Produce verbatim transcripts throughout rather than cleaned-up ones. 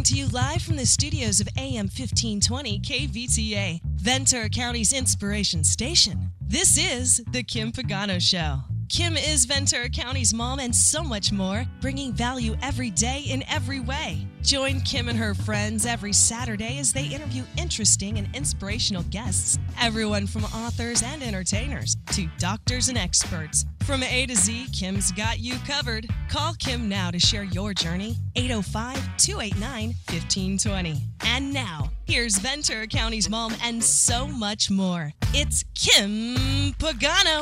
to you live from the studios of A M fifteen twenty K V T A, Ventura County's inspiration station. This is The Kim Pagano Show. Kim is Ventura County's mom and so much more, bringing value every day in every way. Join Kim and her friends every Saturday as they interview interesting and inspirational guests, everyone from authors and entertainers to doctors and experts. From A to Z, Kim's got you covered. Call Kim now to share your journey, eight oh five, two eight nine, one five two zero. And now, here's Ventura County's mom and so much more. It's Kim Pagano.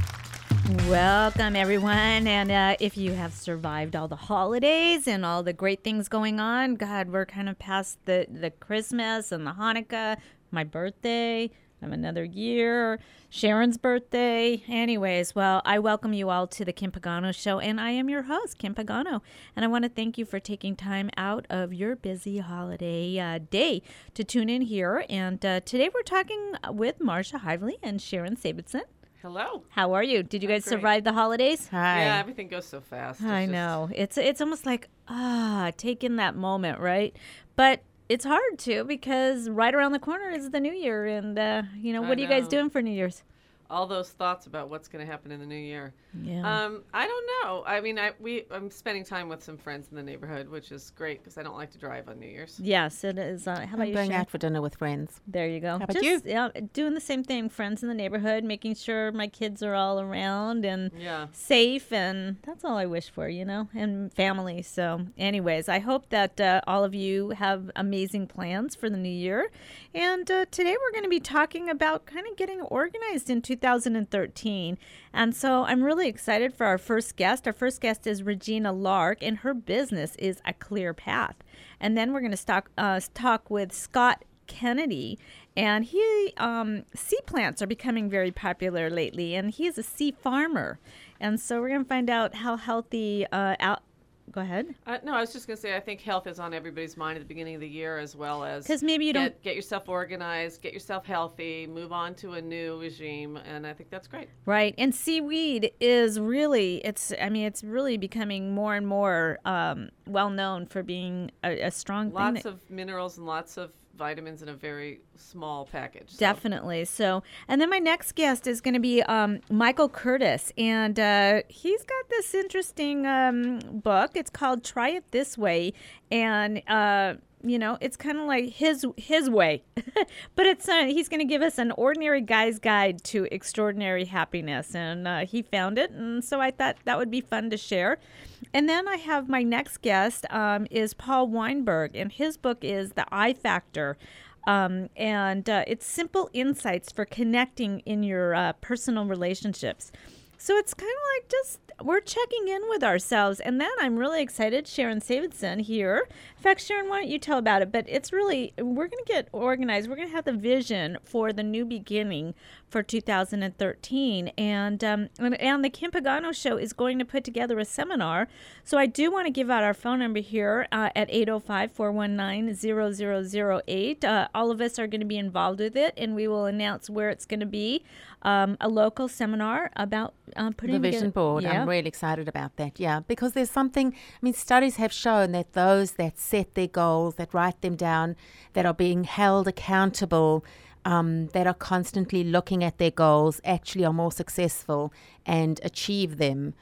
Welcome, everyone. And uh, if you have survived all the holidays and all the great things going on, God, we're kind of past the, the Christmas and the Hanukkah, my birthday, I have another year, Sharon's birthday. Anyways, well, I welcome you all to the Kim Pagano Show, and I am your host, Kim Pagano. And I want to thank you for taking time out of your busy holiday uh, day to tune in here. And uh, today we're talking with Marsha Hively and Sharon Sabitson. Hello. How are you? Did you guys Great. survive the holidays? Hi. Yeah, everything goes so fast. It's I just... know. It's it's almost like, ah, taking that moment, right? But it's hard to because right around the corner is the new year. And, uh, you know, what I are you guys know. doing for New Year's? All those thoughts about what's going to happen in the new year. Yeah. Um, I don't know. I mean, I we I'm spending time with some friends in the neighborhood, which is great because I don't like to drive on New Year's. Yes, it is. Uh, how about I'm you, going Sharon? out for dinner with friends. There you go. How about Just, you? Yeah, doing the same thing. Friends in the neighborhood, making sure my kids are all around and Yeah. safe, and that's all I wish for, you know, and family. So, anyways, I hope that uh, all of you have amazing plans for the new year. And uh, today we're going to be talking about kind of getting organized in two thousand thirteen. And so I'm really excited for our first guest. Our first guest is Regina Lark, and her business is A Clear Path. And then we're going to talk, uh, talk with Scott Kennedy. And he, um, sea plants are becoming very popular lately, and he is a sea farmer. And so we're going to find out how healthy, uh, out. Go ahead. Uh, no, I was just going to say I think health is on everybody's mind at the beginning of the year as well as Because maybe you get, don't. get yourself organized, get yourself healthy, move on to a new regime, and I think that's great. Right. And seaweed is really, it's, I mean, it's really becoming more and more um, well known for being a, a strong thing. Lots that- of minerals and lots of vitamins in a very small package. So. Definitely. So, and then my next guest is going to be um, Michael Curtis, and uh, he's got this interesting um, book. It's called Try It This Way, and uh, you know, it's kind of like his his way, but it's uh, he's going to give us an ordinary guy's guide to extraordinary happiness, and uh, he found it, and so I thought that would be fun to share. And then I have my next guest um, is Paul Weinberg, and his book is The I Factor. Um, and uh, it's simple insights for connecting in your uh, personal relationships. So it's kind of like just we're checking in with ourselves. And then I'm really excited, Sharon Sabitson here. In fact, Sharon, why don't you tell about it? But it's really, we're going to get organized. We're going to have the vision for the new beginning for two thousand thirteen. And, um, and, and the Kim Pagano Show is going to put together a seminar. So I do want to give out our phone number here uh, at eight oh five, four one nine, zero zero zero eight. Uh, all of us are going to be involved with it, and we will announce where it's going to be. Um, a local seminar about uh, putting The vision together- board. Yeah. I'm really excited about that. Yeah, because there's something, I mean, studies have shown that those that set their goals, that write them down, that are being held accountable, um, that are constantly looking at their goals, actually are more successful and achieve them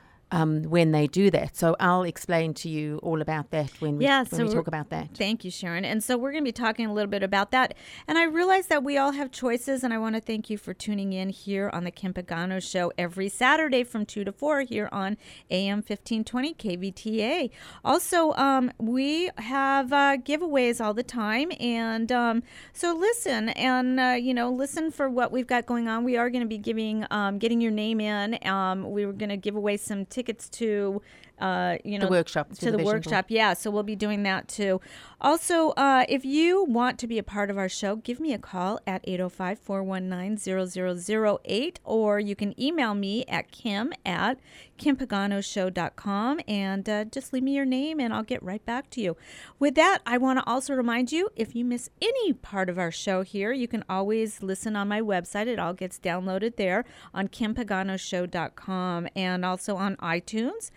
um, when they do that. So I'll explain to you all about that when we, Yeah, when so we we're- talk about that. Thank you, Sharon. And so we're going to be talking a little bit about that. And I realize that we all have choices, and I want to thank you for tuning in here on the Kim Pagano Show every Saturday from two to four here on A M fifteen twenty K V T A. Also, um, we have uh, giveaways all the time. And um, so listen and, uh, you know, listen for what we've got going on. We are going to be giving, um, getting your name in. Um, we were going to give away some tickets to uh, you know, The workshop, to to, the the, vision board. workshop. Yeah, so we'll be doing that too. Also, uh, if you want to be a part of our show, give me a call at eight oh five, four one nine, zero zero zero eight, or you can email me at kim at kim pagano show dot com, and uh, just leave me your name and I'll get right back to you. With that, I want to also remind you, if you miss any part of our show here, you can always listen on my website. It all gets downloaded there on kim pagano show dot com and also on iTunes.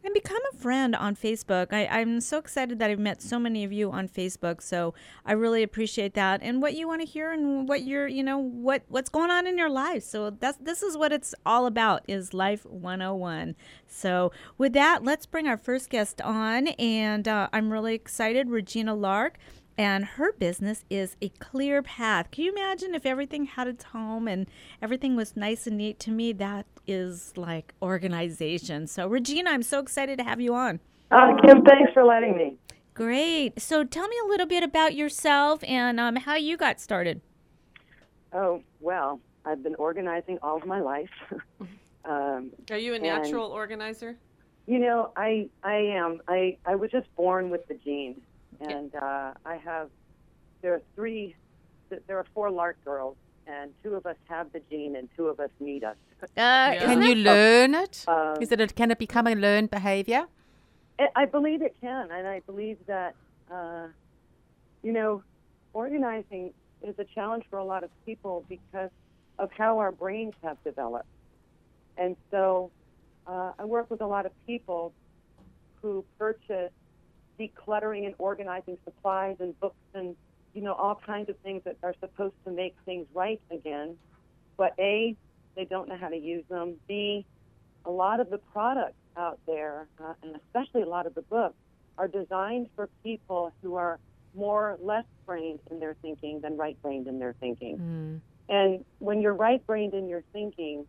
and become a friend on Facebook. I, I'm so excited that I've met so many of you on Facebook. So I really appreciate that and what you want to hear and what you're, you know, what, what's going on in your life. So that's this is what it's all about, is Life one oh one. So with that, let's bring our first guest on. And uh, I'm really excited, Regina Lark. And her business is A Clear Path. Can you imagine if everything had its home and everything was nice and neat? To me, that is like organization. So, Regina, I'm so excited to have you on. Uh, Kim, thanks for letting me. Great. So tell me a little bit about yourself and um, how you got started. Oh, well, I've been organizing all of my life. um, Are you a natural organizer? You know, I I am. I, I was just born with the gene. And uh, I have, there are three, there are four Lark girls, and two of us have the gene and two of us need us. Uh, Yeah. Can you learn it? Uh, Is it? A, can it become a learned behavior? I I believe it can, and I believe that, uh, you know, organizing is a challenge for a lot of people because of how our brains have developed. And so uh, I work with a lot of people who purchase decluttering and organizing supplies and books and, you know, all kinds of things that are supposed to make things right again. But A, they don't know how to use them. B, a lot of the products out there, uh, and especially a lot of the books, are designed for people who are more left-brained in their thinking than right-brained in their thinking. Mm. And when you're right-brained in your thinking,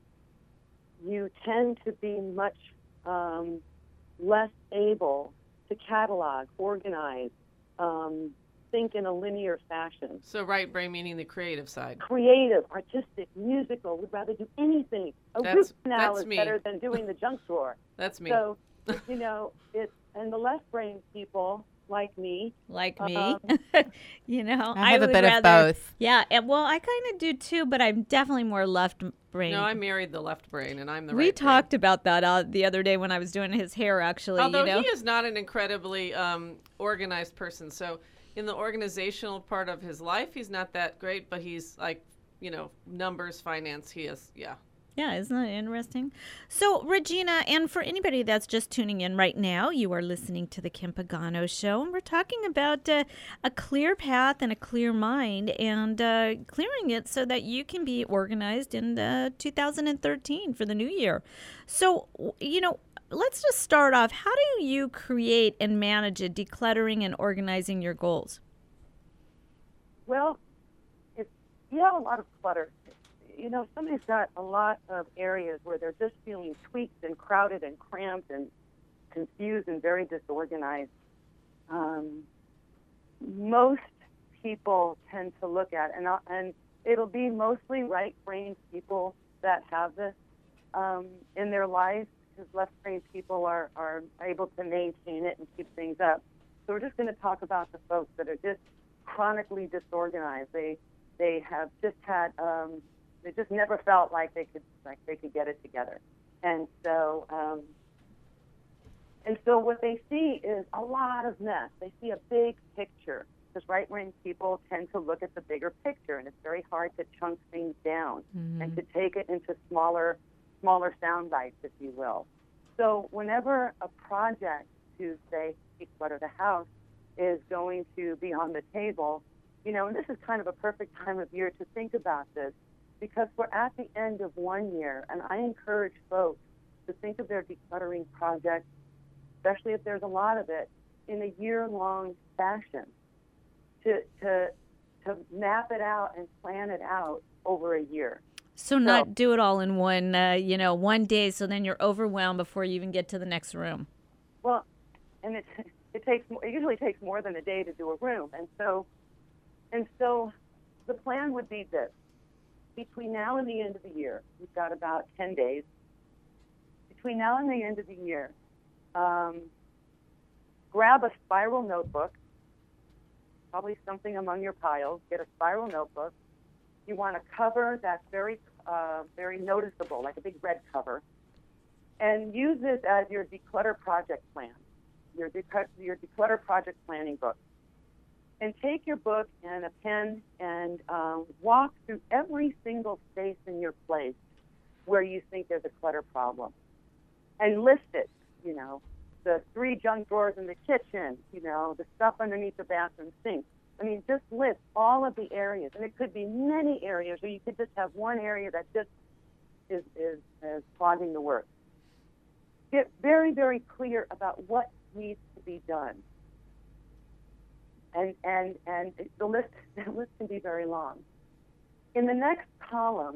you tend to be much um, less able to catalog, organize, um, think in a linear fashion. So right brain meaning the creative side. Creative, artistic, musical, would rather do anything. A root That's- canal that's is me. better than doing the junk drawer. That's me. So, you know, it's, and the left brain people like me. Like me, Um, you know, I have a would bit rather, of both. Yeah, and, well, I kind of do too, but I'm definitely more left brain. No, I married the left brain, and I'm the we right talked about that uh, the other day when I was doing his hair, actually. brain. Although you know? he is not an incredibly um, organized person, so in the organizational part of his life, he's not that great. But he's like, you know, numbers, finance. He is, yeah. Yeah, isn't that interesting? So, Regina, and for anybody that's just tuning in right now, you are listening to the Kim Pagano Show, and we're talking about uh, a clear path and a clear mind, and uh, clearing it so that you can be organized in uh, two thousand thirteen for the new year. So, w- you know, let's just start off. How do you create and manage a decluttering and organizing your goals? Well, if you have a lot of clutter, you know, somebody's got a lot of areas where they're just feeling tweaked and crowded and cramped and confused and very disorganized. Um, most people tend to look at, and, I'll- and it'll be mostly right-brained people that have this um, in their lives, because left-brained people are, are able to maintain it and keep things up. So we're just going to talk about the folks that are just chronically disorganized. They they have just had um, they just never felt like they could like they could get it together, and so um, and so what they see is a lot of mess. They see a big picture, because right-brained people tend to look at the bigger picture, and it's very hard to chunk things down Mm-hmm. and to take it into smaller smaller sound bites, if you will. So whenever a project to say declutter the house is going to be on the table, you know, and this is kind of a perfect time of year to think about this, because we're at the end of one year, and I encourage folks to think of their decluttering project, especially if there's a lot of it, in a year-long fashion, to to to map it out and plan it out over a year. So not do it all in one, uh, you know, one day, so then you're overwhelmed before you even get to the next room. Well, and it it takes it usually takes more than a day to do a room, and so and so the plan would be this: between now and the end of the year, we've got about ten days. Between now and the end of the year, um, grab a spiral notebook, probably something among your piles. Get a spiral notebook. You want a cover that's very, uh, very noticeable, like a big red cover, and use this as your declutter project plan, your, decu- your declutter project planning book. And take your book and a pen and um, walk through every single space in your place where you think there's a clutter problem, and list it. you know, the three junk drawers in the kitchen, you know, the stuff underneath the bathroom sink. I mean, just list all of the areas, and it could be many areas, or you could just have one area that just is, is, is clogging the works. Get very, very clear about what needs to be done. And, and, and the list, the list can be very long. In the next column,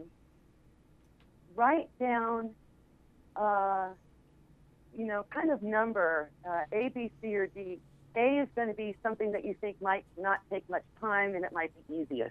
write down, uh, you know, kind of number uh, A, B, C, or D. A is going to be something that you think might not take much time and it might be easiest.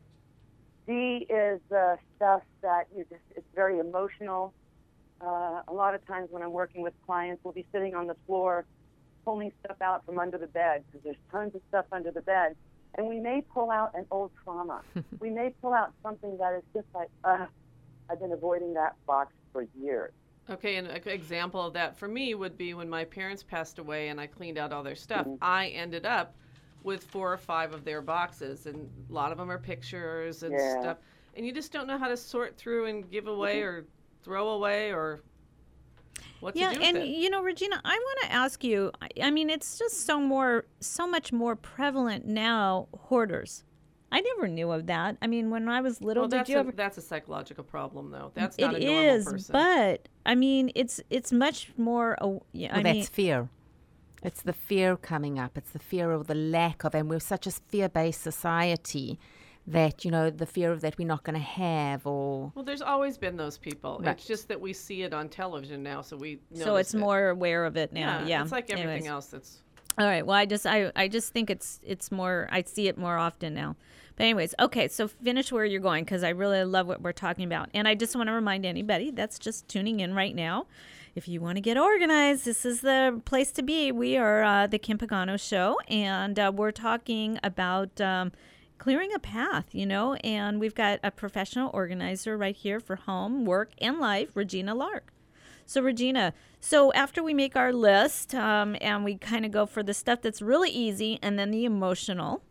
D is uh, stuff that you just, it's very emotional. Uh, a lot of times when I'm working with clients, we'll be sitting on the floor pulling stuff out from under the bed because there's tons of stuff under the bed. And we may pull out an old trauma. We may pull out something that is just like, uh, I've been avoiding that box for years. Okay, and an example of that for me would be when my parents passed away and I cleaned out all their stuff. Mm-hmm. I ended up with four or five of their boxes, and a lot of them are pictures and Yeah. stuff. And you just don't know how to sort through and give away or throw away or what Yeah, to do with and it. you know, Regina, I want to ask you. I, I mean, it's just so more, so much more prevalent now. Hoarders. I never knew of that. I mean, when I was little, Well, did that's you a, ever? that's a psychological problem, though. That's not It a normal is, person. but I mean, it's it's much more. Uh, yeah, Well, I that's mean, fear. It's the fear coming up. It's the fear of the lack of, and we're such a fear-based society that, you know, the fear of that we're not going to have, or Well, there's always been those people. Right. It's just that we see it on television now, so we so notice it's it. more aware of it now. Yeah, Yeah, it's like everything Anyways. else that's... All right. Well, I just I, I just think it's it's more. I see it more often now. But anyways, okay. So finish where you're going because I really love what we're talking about, and I just want to remind anybody that's just tuning in right now. If you want to get organized, this is the place to be. We are uh, the Kim Pagano Show, and uh, we're talking about um, clearing a path, you know, and we've got a professional organizer right here for home, work, and life, Regina Lark. So, Regina, so after we make our list um, and we kind of go for the stuff that's really easy and then the emotional.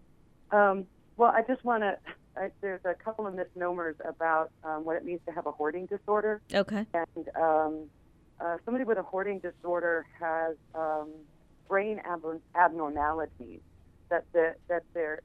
Um, well, I just want to, there's a couple of misnomers about um, what it means to have a hoarding disorder. Okay. And um, uh, somebody with a hoarding disorder has um, brain ab- abnormalities that the that their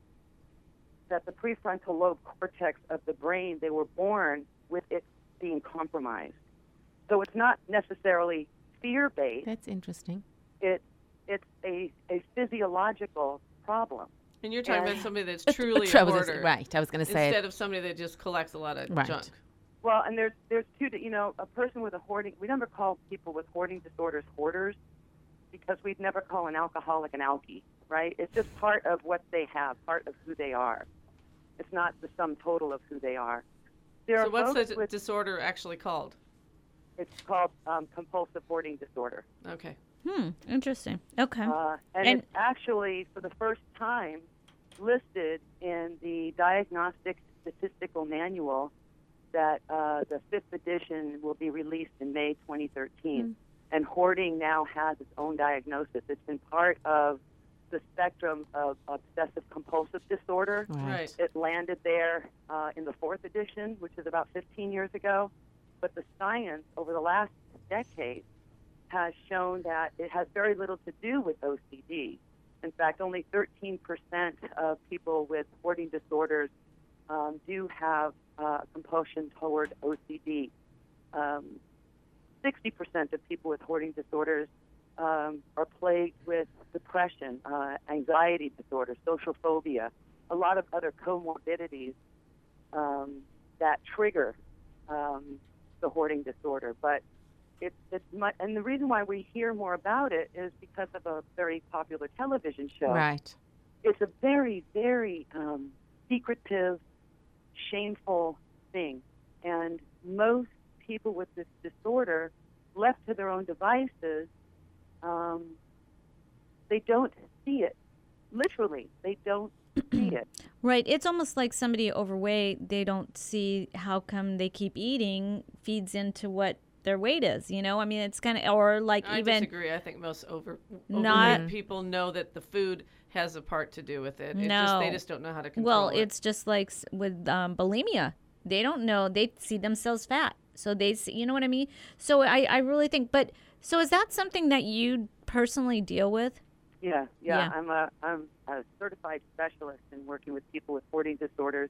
that the prefrontal lobe cortex of the brain, they were born with it being compromised. So it's not necessarily fear-based. that's interesting. It it's a a physiological problem. And you're talking Yeah. about somebody that's A- a truly a, trouble is- hoarder. right. I was going to say Instead of somebody that just collects a lot of Right. junk. Well, and there's there's two, you know, a person with a hoarding, we never call people with hoarding disorders hoarders because we'd never call an alcoholic an alkie, right? It's just part of what they have, part of who they are. It's not the sum total of who they are. There So are what's folks the with, disorder actually called? it's called um, compulsive hoarding disorder. Okay. Hmm. Interesting. Okay. Uh, and, And- it's actually, for the first time, listed in the Diagnostic Statistical Manual that uh, the fifth edition will be released in May twenty thirteen. Mm. And hoarding now has its own diagnosis. It's been part of the spectrum of obsessive compulsive disorder. right. Right. It landed there uh, in the fourth edition, which is about fifteen years ago. But the science over the last decade has shown that it has very little to do with O C D. In fact, only thirteen percent of people with hoarding disorders um, do have uh, compulsion toward O C D. Um, sixty percent of people with hoarding disorders um, are plagued with depression, uh, anxiety disorder, social phobia, a lot of other comorbidities um, that trigger um, the hoarding disorder. But it's it's much, and the reason why we hear more about it is because of a very popular television show. Right. It's a very, very um, secretive, shameful thing, and most people with this disorder, left to their own devices, um, they don't see it. Literally, they don't see it. Right. It's almost like somebody overweight. They don't see how come they keep eating feeds into what their weight is. You know, I mean, it's kind of, or like I even disagree. I think most over Not- overweight people know that the food has a part to do with it. It No. just, they just don't know how to control well, it. it's just like s- with um, bulimia. They don't know. They see themselves fat. So they see, you know what I mean? So I, I really think, but So is that something that you personally deal with? Yeah, yeah. Yeah. I'm a I'm a certified specialist in working with people with hoarding disorders,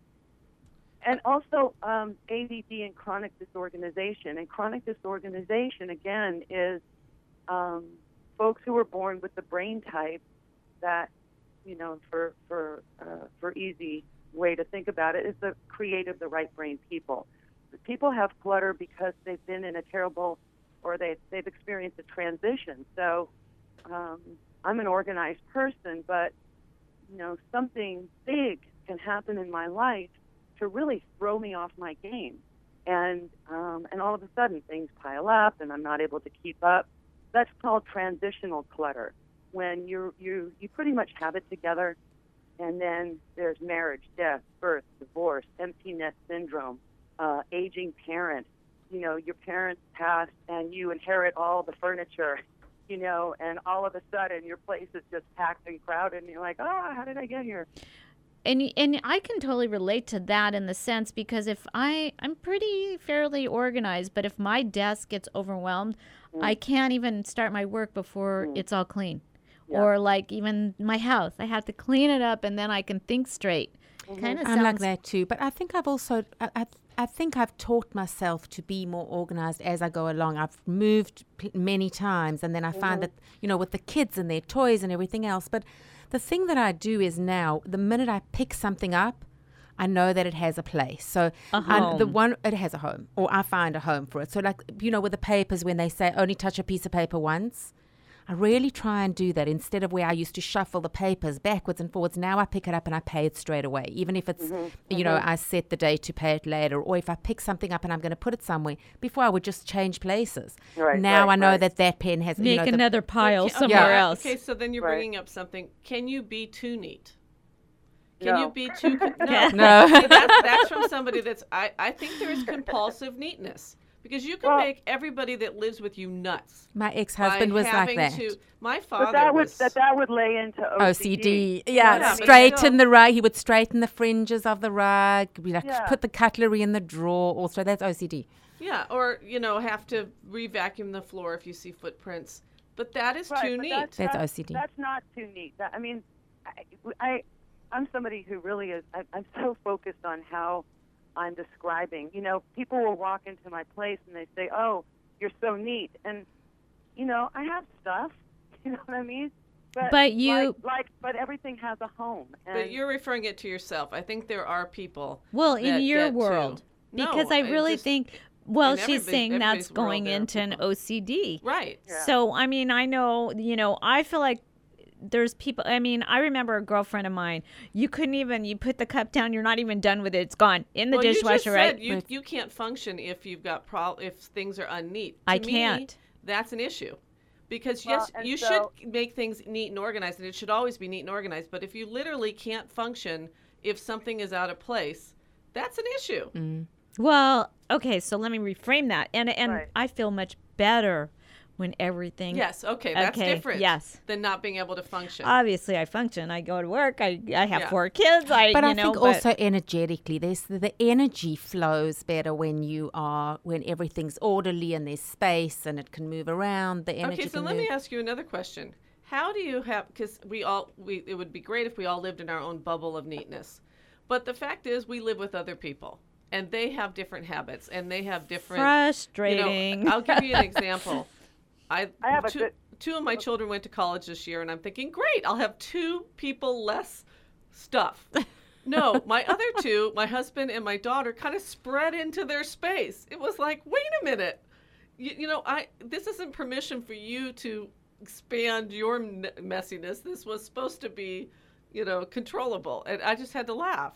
and also um, A D D and chronic disorganization. And chronic disorganization again is um, folks who are born with the brain type that, you know, for for uh, for easy way to think about it, is the creative, the right brain people. People have clutter because they've been in a terrible, or they they've experienced a transition. So. Um, I'm an organized person, but, you know, something big can happen in my life to really throw me off my game. And um, and all of a sudden things pile up and I'm not able to keep up. That's called transitional clutter, when you you you pretty much have it together, and then there's marriage, death, birth, divorce, empty nest syndrome, uh, aging parent. You know, your parents passed and you inherit all the furniture, you know, and all of a sudden your place is just packed and crowded, and you're like, oh, how did I get here? And and I can totally relate to that in the sense, because if I I'm pretty fairly organized, but if my desk gets overwhelmed, mm. I can't even start my work before mm. it's all clean. Yeah. Or like even my house, I have to clean it up and then I can think straight. Mm-hmm. Kind of I'm sounds like that too, but I think I've also I, I I think I've taught myself to be more organized as I go along. I've moved p- many times, and then I mm-hmm. find that, you know, with the kids and their toys and everything else. But the thing that I do is now, the minute I pick something up, I know that it has a place. So I, the one, it has a home, or I find a home for it. So like, you know, with the papers, when they say only touch a piece of paper once, I really try and do that instead of where I used to shuffle the papers backwards and forwards. Now I pick it up and I pay it straight away, even if it's, mm-hmm. you mm-hmm. know, I set the day to pay it later, or if I pick something up and I'm going to put it somewhere. Before I would just change places. Right, now right, I know right. that that pen has, make you know, another the, pile okay, somewhere yeah. else. Okay, so then you're right. bringing up something. Can you be too neat? Can no. you be too? No, no. See, that's, that's from somebody that's. I I think there is compulsive neatness. Because you can well, make everybody that lives with you nuts. My ex-husband was like that. To, my father but that would, was... That, that would lay into O C D. O C D. Yeah, yeah straighten the rug. He would straighten the fringes of the rug. Be like, yeah. put the cutlery in the drawer. Also, that's O C D. Yeah, or, you know, have to re-vacuum the floor if you see footprints. But that is right, too neat. That's, that's that's O C D. That's not too neat. That, I mean, I, I, I'm somebody who really is, I, I'm so focused on how I'm describing. You know, people will walk into my place and they say, oh, you're so neat. And, you know, I have stuff, you know what I mean? But, but you... Like, like, but everything has a home. And but you're referring it to yourself. I think there are people Well, in your world. Too. Because no, I really just, think... Well, she's everybody, saying that's going world, into an O C D. Right. Yeah. So, I mean, I know, you know, I feel like there's people, I mean, I remember a girlfriend of mine, you couldn't even, you put the cup down, you're not even done with it, it's gone in the well, dishwasher, you just right? Said you, you can't function if you've got, pro- if things are unneat. To I me, can't. That's an issue. Because, well, yes, you so, should make things neat and organized, and it should always be neat and organized, but if you literally can't function if something is out of place, that's an issue. Mm. Well, okay, so let me reframe that. And and right. I feel much better when everything... Yes, okay, that's okay, different yes. than not being able to function. Obviously, I function. I go to work. I, I have Yeah. four kids. I, But you I know, think but also energetically, there's the, the energy flows better when you are, when everything's orderly and there's space and it can move around. The energy Okay, so can let move. me ask you another question. How do you have, because we all, we it would be great if we all lived in our own bubble of neatness. But the fact is we live with other people. And they have different habits, and they have different... Frustrating. You know, I'll give you an example. I, I have a two, good- two of my children went to college this year, and I'm thinking, great, I'll have two people less stuff. No, my other two, my husband and my daughter, kind of spread into their space. It was like, wait a minute. You, you know, I this isn't permission for you to expand your m- messiness. This was supposed to be, you know, controllable. And I just had to laugh.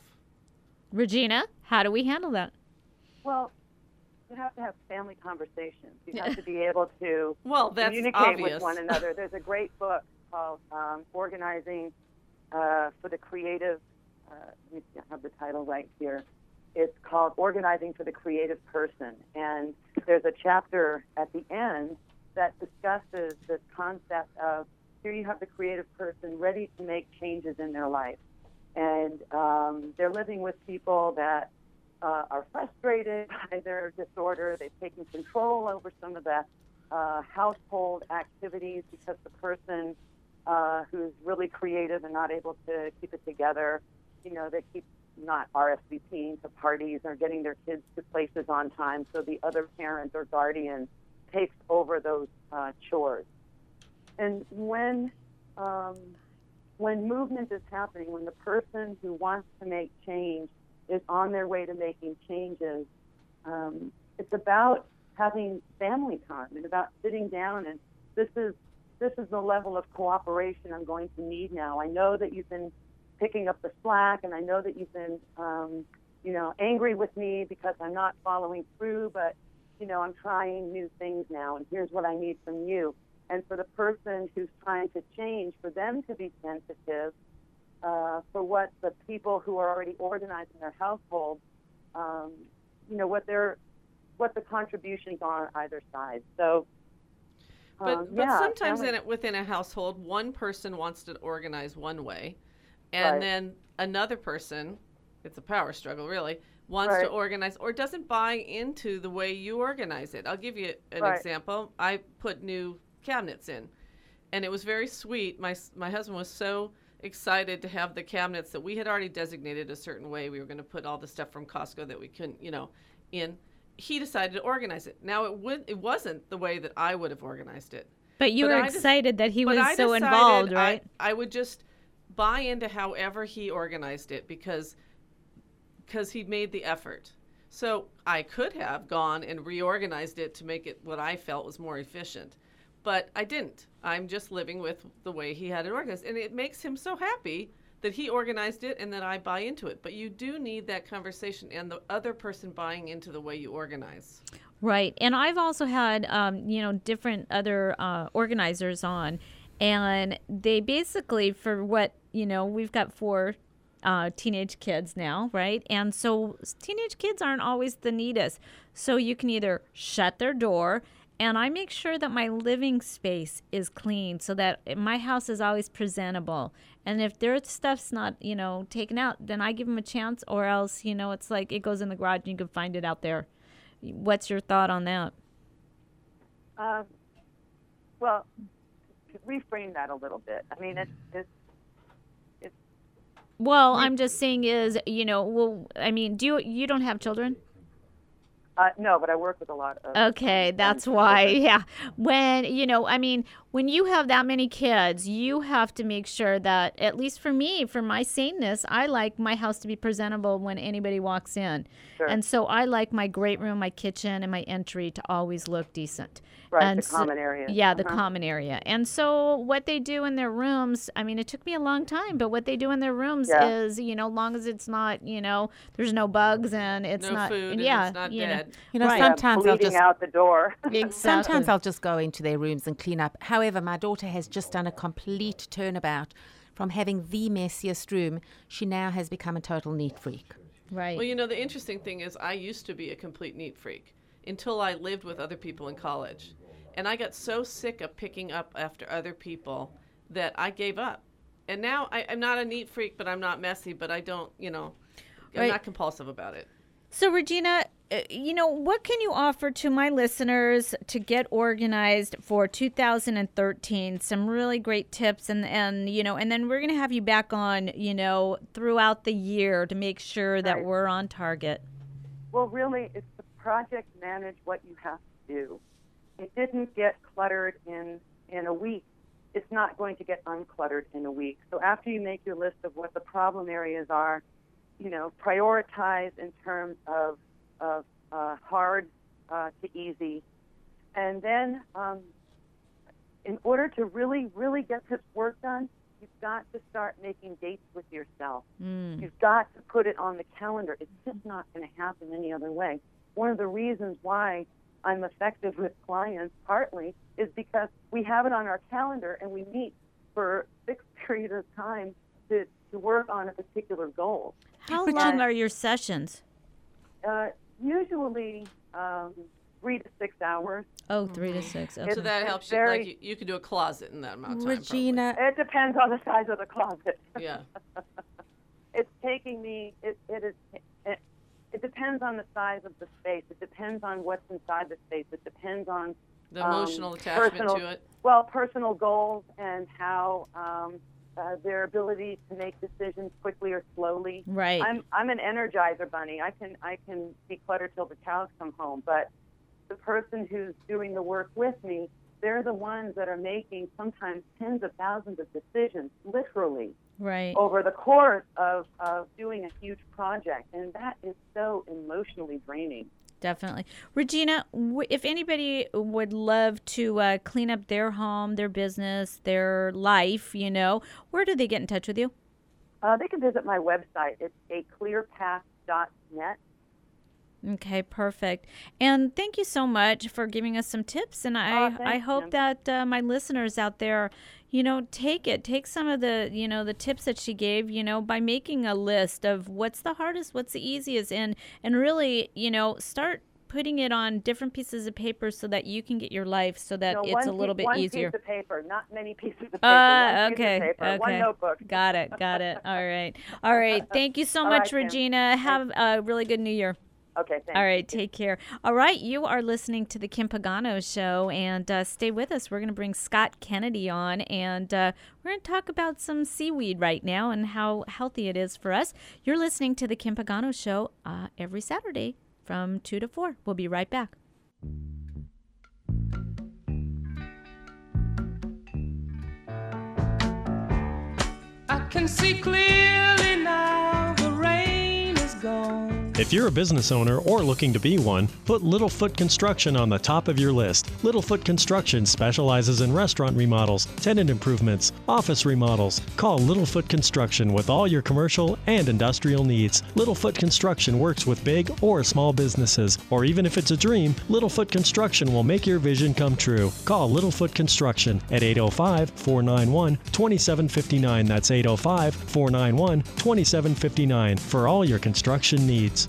Regina, how do we handle that? Well, you have to have family conversations. You have to be able to well, that's communicate obvious. with one another. There's a great book called um, Organizing uh, for the Creative, uh, let me have the title right here. It's called Organizing for the Creative Person. And there's a chapter at the end that discusses this concept of here you have the creative person ready to make changes in their life. And um, they're living with people that uh, are frustrated by their disorder. They've taken control over some of the uh, household activities because the person uh, who's really creative and not able to keep it together, you know, they keep not RSVPing to parties or getting their kids to places on time, so the other parent or guardian takes over those uh, chores. And when um, when movement is happening, when the person who wants to make change is on their way to making changes, um, it's about having family time and about sitting down, and this is this is the level of cooperation I'm going to need now. I know that you've been picking up the slack, and I know that you've been, um, you know, angry with me because I'm not following through, but, you know, I'm trying new things now, and here's what I need from you. And for the person who's trying to change, for them to be sensitive uh, for what the people who are already organized in their household, um, you know, what their what the contributions are on either side. So, um, but but yeah, sometimes family- in it, within a household, one person wants to organize one way, and Right. then another person, it's a power struggle really, wants to Right. organize or doesn't buy into the way you organize it. I'll give you an Right. example. I put new cabinets in, and it was very sweet. My s- my husband was so excited to have the cabinets that we had already designated a certain way. We were going to put all the stuff from Costco that we couldn't, you know, in. He decided to organize it. Now it would it wasn't the way that I would have organized it. But you But were I just- excited that he But was I so decided involved, I- right? I would just buy into however he organized it because because he made the effort. So I could have gone and reorganized it to make it what I felt was more efficient. But I didn't. I'm just living with the way he had it organized. And it makes him so happy that he organized it and that I buy into it. But you do need that conversation and the other person buying into the way you organize. Right. And I've also had, um, you know, different other uh, organizers on, and they basically, for what, you know, we've got four uh, teenage kids now, right? And so teenage kids aren't always the neatest. So you can either shut their door, and I make sure that my living space is clean so that my house is always presentable. And if their stuff's not, you know, taken out, then I give them a chance, or else, you know, it's like it goes in the garage and you can find it out there. What's your thought on that? Um, well, to reframe that a little bit. I mean, it's, it's Well, I'm just saying is, you know, well, I mean, do you, you don't have children? uh, no, but I work with a lot of. Okay, um, that's um, why. children. Yeah. When, you know, I mean, when you have that many kids, you have to make sure that, at least for me, for my saneness, I like my house to be presentable when anybody walks in. Sure. And so I like my great room, my kitchen, and my entry to always look decent. Right, And the so- common area. Yeah, the Uh-huh. common area. And so what they do in their rooms, I mean, it took me a long time, but what they do in their rooms Yeah. is, you know, long as it's not, you know, there's no bugs and it's No not, food and yeah, it's not you know. dead. You know, Right. Yeah, sometimes I'll bleeding just out the door. Exactly. sometimes I'll just go into their rooms and clean up. However, my daughter has just done a complete turnabout from having the messiest room. She now has become a total neat freak. Right. Well, you know, the interesting thing is I used to be a complete neat freak until I lived with other people in college. And I got so sick of picking up after other people that I gave up. And now I, I'm not a neat freak, but I'm not messy, but I don't, you know, I'm Right. not compulsive about it. So, Regina, uh, you know, what can you offer to my listeners to get organized for two thousand thirteen? Some really great tips, and, and you know, and then we're going to have you back on, you know, throughout the year to make sure that Right. we're on target. Well, really, it's the project manage what you have to do. It didn't get cluttered in, in a week. It's not going to get uncluttered in a week. So after you make your list of what the problem areas are, you know, prioritize in terms of, of uh, hard uh, to easy. And then um, in order to really, really get this work done, you've got to start making dates with yourself. Mm. You've got to put it on the calendar. It's just not going to happen any other way. One of the reasons why I'm effective with clients, partly, is because we have it on our calendar and we meet for a fixed period of time to, to work on a particular goal. How Regina- long are your sessions? Uh, usually um, three to six hours. Oh, three to six. Okay. So that It's helps very- you. Like you, you could do a closet in that amount of time. Regina, It depends on the size of the closet. probably. Yeah. It's taking me, it, it is, it, it depends on the size of the space. It depends on what's inside the space. It depends on The emotional um, attachment personal, to it. Well, personal goals and how um, uh, their ability to make decisions quickly or slowly. Right. I'm I'm an energizer bunny. I can I can declutter till the cows come home, but the person who's doing the work with me, they're the ones that are making sometimes tens of thousands of decisions, literally, right, over the course of, of doing a huge project. And that is so emotionally draining. Definitely. Regina, w- if anybody would love to uh, clean up their home, their business, their life, you know, where do they get in touch with you? Uh, they can visit my website. It's a clear path dot net. Okay, perfect. And thank you so much for giving us some tips. And I, Oh, thanks, I hope Kim. that uh, my listeners out there, you know, take it, take some of the, you know, the tips that she gave, you know, by making a list of what's the hardest, what's the easiest, and, and really, you know, start putting it on different pieces of paper so that you can get your life so that No, it's one a little piece, bit one easier. piece of paper, not many pieces of paper. Uh, one okay, piece of paper, okay. one notebook. Got it, got it. All right. All right. Thank you so All much, right, Kim. Regina. Have a really good New Year. Okay, thanks. All right, take care. All right, you are listening to the Kim Pagano Show, and uh, stay with us. We're going to bring Scott Kennedy on, and uh, we're going to talk about some seaweed right now and how healthy it is for us. You're listening to the Kim Pagano Show uh, every Saturday from two to four. We'll be right back. I can see clearly now, the rain is gone. If you're a business owner or looking to be one, put Littlefoot Construction on the top of your list. Littlefoot Construction specializes in restaurant remodels, tenant improvements, office remodels. Call Littlefoot Construction with all your commercial and industrial needs. Littlefoot Construction works with big or small businesses, or even if it's a dream, Littlefoot Construction will make your vision come true. Call Littlefoot Construction at eight oh five, four nine one, two seven five nine. That's eight oh five, four nine one, two seven five nine for all your construction needs.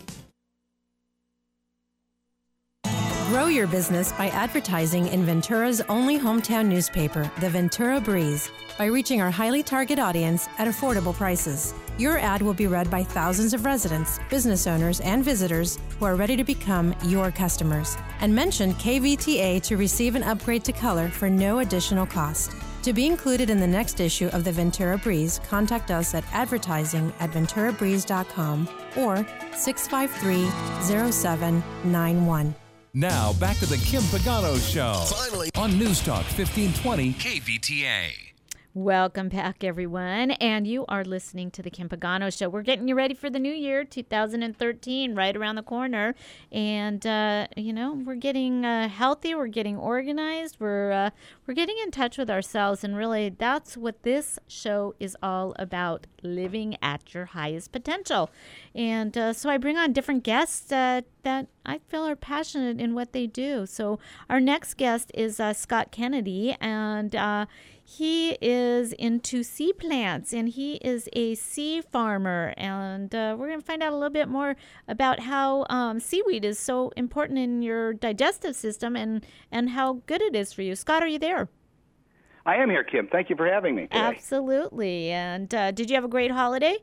Grow your business by advertising in Ventura's only hometown newspaper, the Ventura Breeze, by reaching our highly target audience at affordable prices. Your ad will be read by thousands of residents, business owners, and visitors who are ready to become your customers. And mention K V T A to receive an upgrade to color for no additional cost. To be included in the next issue of the Ventura Breeze, contact us at advertising at ventura breeze dot com or six five three, zero seven nine one. Now, back to the Kim Pagano Show. Finally. On News Talk fifteen twenty K V T A. Welcome back, everyone, and you are listening to the Kim Pagano Show. We're getting you ready for the new year, two thousand thirteen, right around the corner, and uh, you know we're getting uh, healthy, we're getting organized, we're uh, we're getting in touch with ourselves, and really that's what this show is all about: living at your highest potential. And uh, so I bring on different guests uh, that I feel are passionate in what they do. So our next guest is uh, Scott Kennedy, and uh, he is into sea plants, and he is a sea farmer. And uh, we're going to find out a little bit more about how um, seaweed is so important in your digestive system and, and how good it is for you. Scott, are you there? I am here, Kim. Thank you for having me today. Absolutely. And uh, did you have a great holiday?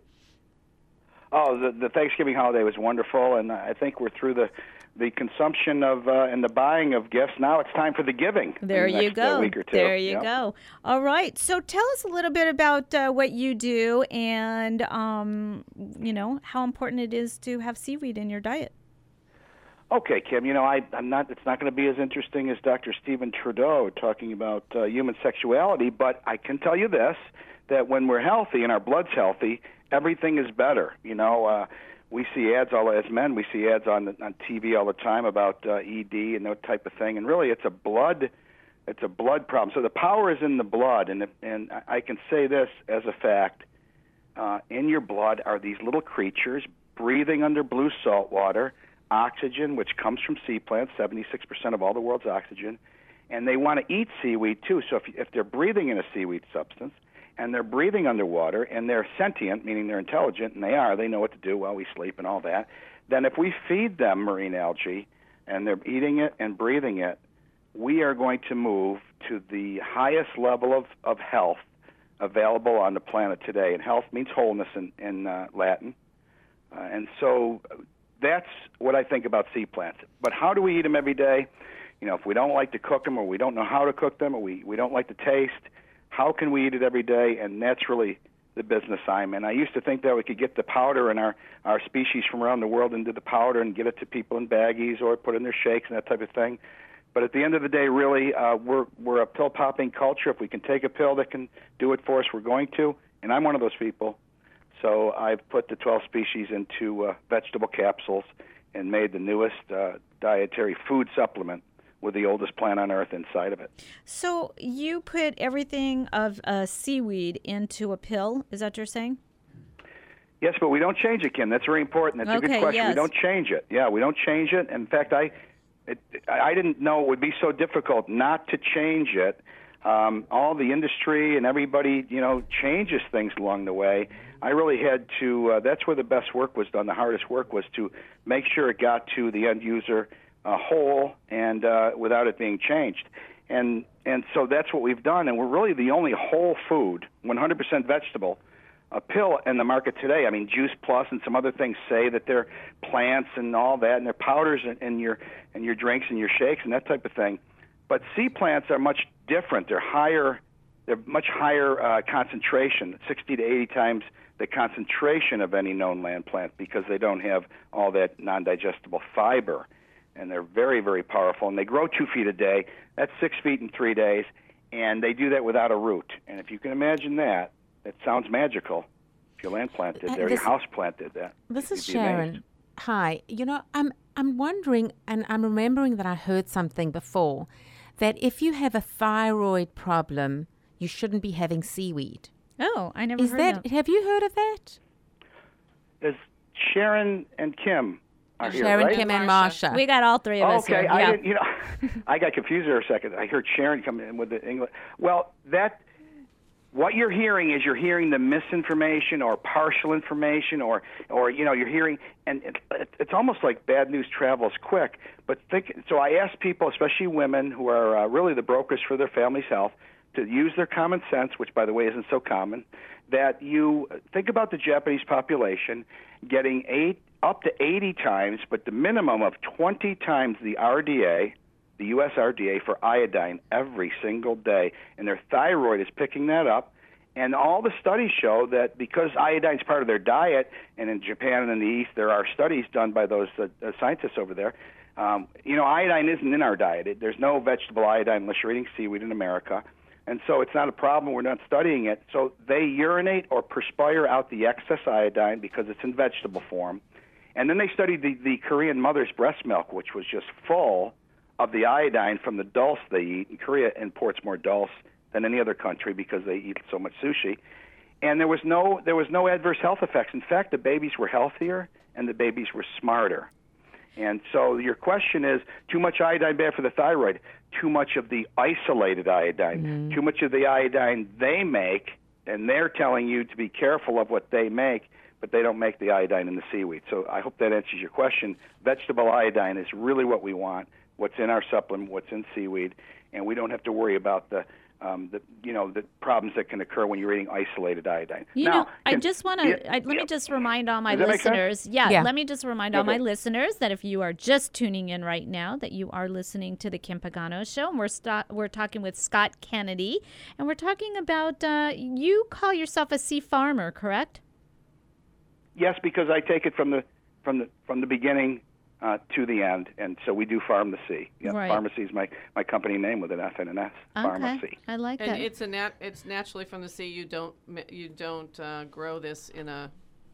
Oh, the, the Thanksgiving holiday was wonderful, and I think we're through the the consumption of uh, and the buying of gifts. Now it's time for the giving. There in the you next, go. Uh, week or two. There you yep. go. All right. So tell us a little bit about uh, what you do and, um, you know, how important it is to have seaweed in your diet. Okay, Kim. You know, I, I'm not. It's not going to be as interesting as Doctor Stephen Trudeau talking about uh, human sexuality, but I can tell you this: that when we're healthy and our blood's healthy, everything is better. You know. Uh, We see ads all as men. We see ads on on T V all the time about uh, E D and that type of thing. And really, it's a blood, it's a blood problem. So the power is in the blood. And if, and I can say this as a fact: uh, in your blood are these little creatures breathing under blue salt water, oxygen, which comes from sea plants, seventy-six percent of all the world's oxygen, and they want to eat seaweed too. So if if they're breathing in a seaweed substance, and they're breathing underwater, and they're sentient, meaning they're intelligent, and they are, they know what to do while we sleep and all that, then if we feed them marine algae, and they're eating it and breathing it, we are going to move to the highest level of, of health available on the planet today. And health means wholeness in, in uh, Latin. Uh, and so that's what I think about sea plants. But how do we eat them every day? You know, if we don't like to cook them or we don't know how to cook them or we, we don't like the taste, how can we eat it every day? And that's really the business I'm in. I used to think that we could get the powder and our, our species from around the world into the powder and get it to people in baggies or put in their shakes and that type of thing. But at the end of the day, really, uh, we're we're a pill-popping culture. If we can take a pill that can do it for us, we're going to. And I'm one of those people. So I've put the twelve species into uh, vegetable capsules and made the newest uh, dietary food supplement with the oldest plant on Earth inside of it. So you put everything of uh, seaweed into a pill? Is that what you're saying? Yes, but we don't change it, Kim. That's very important. That's Okay, a good question. yes. We don't change it. Yeah, we don't change it. In fact, I it, I didn't know it would be so difficult not to change it. Um, all the industry and everybody, you know, changes things along the way. I really had to, uh, that's where the best work was done. The hardest work was to make sure it got to the end user uh, whole and uh, without it being changed. And and so that's what we've done. And we're really the only whole food, one hundred percent vegetable, a pill in the market today. I mean, Juice Plus and some other things say that they're plants and all that, and they're powders in, in your in your drinks and your shakes and that type of thing. But sea plants are much different. They're higher. They're much higher uh, concentration, sixty to eighty times the concentration of any known land plant, because they don't have all that non-digestible fiber, and they're very, very powerful. And they grow two feet a day. That's six feet in three days, and they do that without a root. And if you can imagine that, it sounds magical. If your land plant did Uh, that, or this- your house plant did that. This is you'd be amazed. Sharon. Hi. You know, I'm I'm wondering, and I'm remembering that I heard something before, that if you have a thyroid problem, you shouldn't be having seaweed. Oh, I never Is heard that? that. Have you heard of that? Is Sharon and Kim are here, Sharon, right? Kim, and Marsha. We got all three of us Okay, here. I Yeah. didn't, you know, I got confused there a second. I heard Sharon come in with the English. Well, that what you're hearing is you're hearing the misinformation or partial information, or or you know you're hearing, and it, it, it's almost like bad news travels quick. But think. So I ask people, especially women who are uh, really the brokers for their family's health, to use their common sense, which by the way isn't so common. That you think about the Japanese population getting eight up to eighty times, but the minimum of twenty times the R D A, the U S R D A, for iodine every single day, and their thyroid is picking that up. And all the studies show that because iodine is part of their diet, and in Japan and in the East there are studies done by those uh, uh, scientists over there. Um, you know, iodine isn't in our diet. It, there's no vegetable iodine unless you're eating seaweed in America. And so it's not a problem. We're not studying it. So they urinate or perspire out the excess iodine because it's in vegetable form. And then they studied the, the Korean mother's breast milk, which was just full of the iodine from the dulse they eat. And Korea imports more dulse than any other country because they eat so much sushi. And there was no there was no adverse health effects. In fact, the babies were healthier and the babies were smarter. And so your question is, too much iodine bad for the thyroid? Too much of the isolated iodine, Mm-hmm. too much of the iodine they make, and they're telling you to be careful of what they make, but they don't make the iodine in the seaweed. So I hope that answers your question. Vegetable iodine is really what we want, what's in our supplement, what's in seaweed, and we don't have to worry about the Um, the you know the problems that can occur when you're eating isolated iodine. You now, know, I can- just want to, yeah, let me yeah. just remind all my Does that make sense? listeners. Yeah, Yeah. let me just remind Yeah, all my go. listeners that if you are just tuning in right now, that you are listening to the Kim Pagano Show. And we're, sta- we're talking with Scott Kennedy. And we're talking about, uh, you call yourself a sea farmer, correct? Yes, because I take it from the from the from the beginning uh, to the end, and so we do farm the sea. Yeah, Right. Pharmacy is my, my company name with an F and an S. Pharmacy. I like And that. it's a nat- it's naturally from the sea. You don't ma- you don't uh, grow this in a